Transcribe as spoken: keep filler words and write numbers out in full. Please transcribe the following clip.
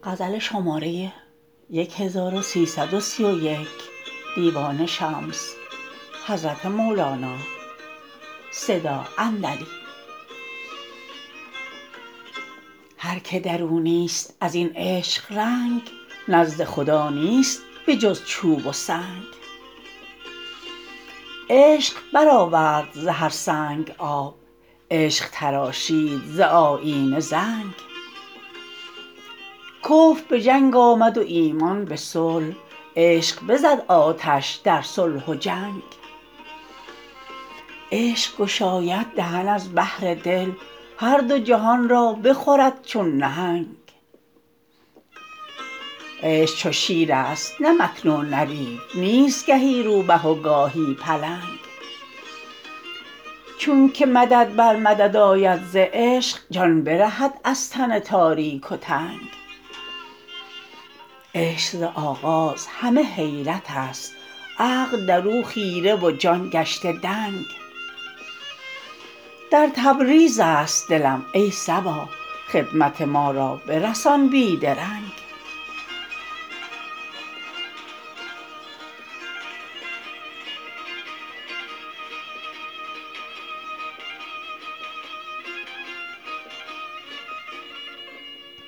غزل شماره یک هزار و سیصد و سی و یک دیوان شمس حضرت مولانا صدا اندلی. هر که درو نیست از این عشق رنگ، نزد خدا نیست به جز چوب و سنگ. عشق برآورد ز هر سنگ آب، عشق تراشید ز آیینه زنگ. کفر به جنگ آمد و ایمان به صلح، عشق بزد آتش در صلح و جنگ. عشق گشاید دهن از بحر دل، هر دو جهان را بخورد چون نهنگ. عشق چو شیرست نه مکر و نه ریو، نیست گهی روبه و گاهی پلنگ. چونک مدد بر مدد آید ز عشق، جان برهد از تن تاریک و تنگ. عشق ز آغاز همه حیرتست، عقل در او خیره و جان گشته دنگ. در تبریزست دلم ای صبا، خدمت ما را برسان بی درنگ.